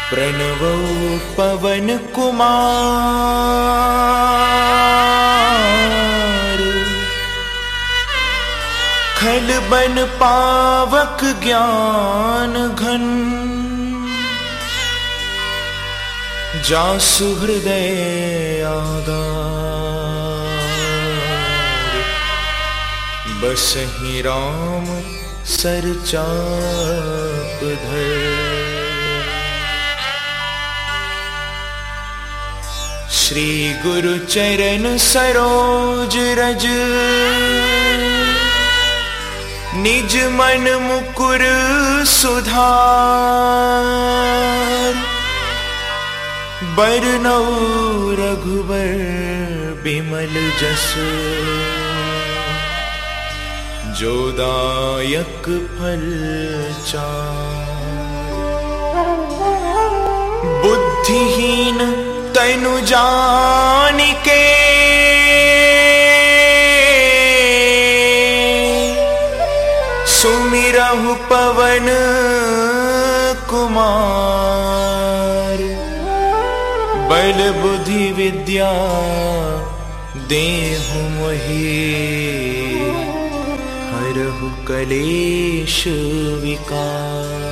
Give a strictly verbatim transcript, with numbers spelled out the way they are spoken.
प्रणवो पवन कुमार, खलबन पावक ज्ञान घन, जासु हृदय आधार, बसहि राम सर चाप धर। श्री गुरु चरण सरोज रज, निज मन मुकुर सुधार, बरनौ रघुबर बिमल जस, जो दायक फल चार। बुद्धिहीन तनु जानिके, सुमिरहु पवन कुमार, बल बुद्धि विद्या देहु मोहि, हरहु कलेश विकार।